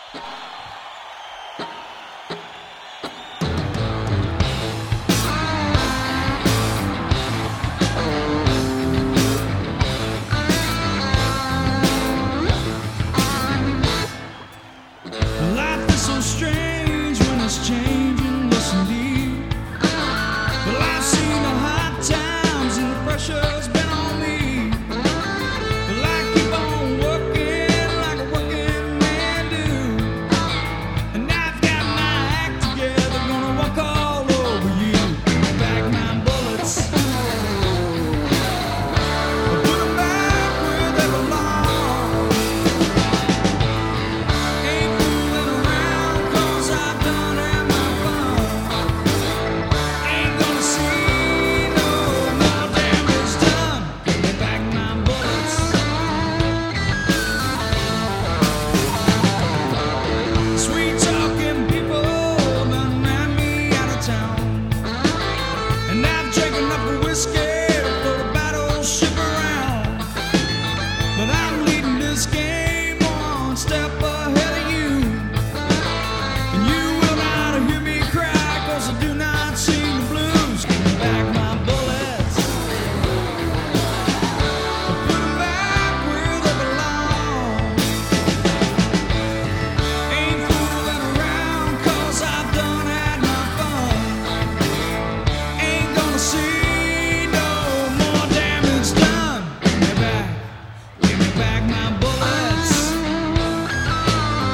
Life is so strange when it's changing, yes indeed. Well, I've seen the hard times and the pressure's been on me. Well, I keep on working like a working man do. And I've got my act together, gonna walk all over you. Back my bullets, put 'em back where they belong. Ain't fooling around 'cause I've done had my fun. Ain't gonna see no more damage done. Give me back my bullets. Sweet talking people done ran me out of town. And I've drank enough whiskey for the battleship around. But I'm leading this game one step ahead of you. And you will not hear me cry 'cause I do not sing the blues. Give me back my bullets. Put 'em back where they belong. Ain't fooling around 'cause I've done had my fun. Ain't gonna see no more damage done. Give me back my bullets.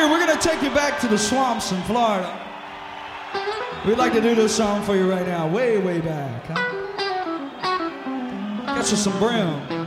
here, we're going to take you back to the swamps in Florida. We'd like to do this song for you right now, way, way back. Huh? Get you some brim.